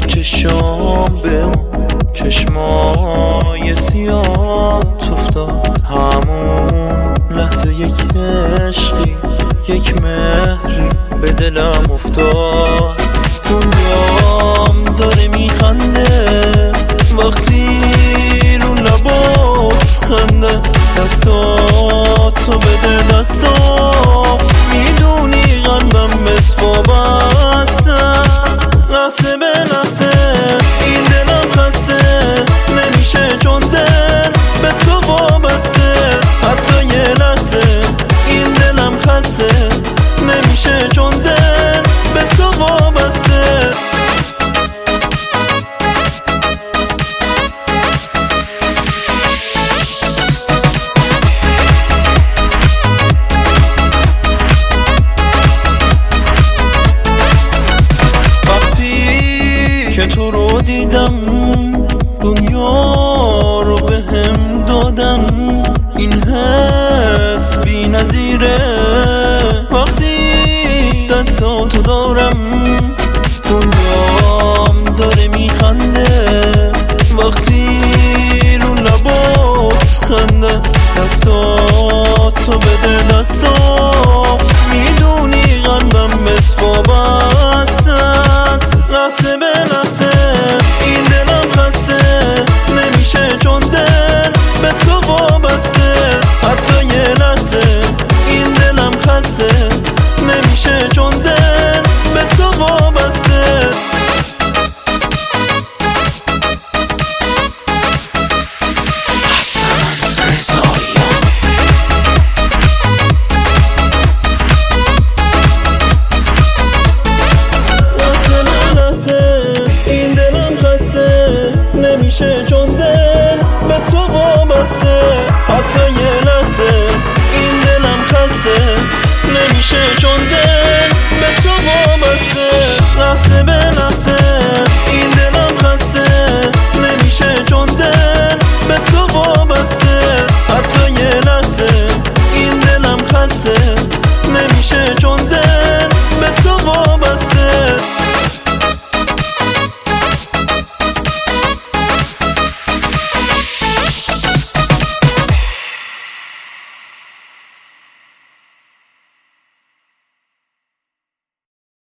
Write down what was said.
چشام به اون چشمای سیاه افتاد. همون لحظه یک عشقی یک مهری به دلم افتاد. دنیام داره میخنده وقتی رو لبات خنده. دستاتو بده دستام، میدونی قلبم مسوا بستم. لحظه به لحظه این دلم خسته نمیشه چون دل به تو وابسته. حتی یه لحظه این دلم خسته نمیشه چون دل به تو وابسته. که تو رو دیدم دنیا رو بهم دادم. این حس بی نظیره وقتی دستاتو دارم. دنیام داره میخنده وقتی رو لبات خنده. دستاتو بده دستام، میدونی قلبم مسوا بستت. لحظه به لحظه این دلم خسته نمیشه چون دل به تو وابسته. حتی یه لحظه این دلم خسته نمیشه چون دل به تو وابسته. این دلم خسته نمیشه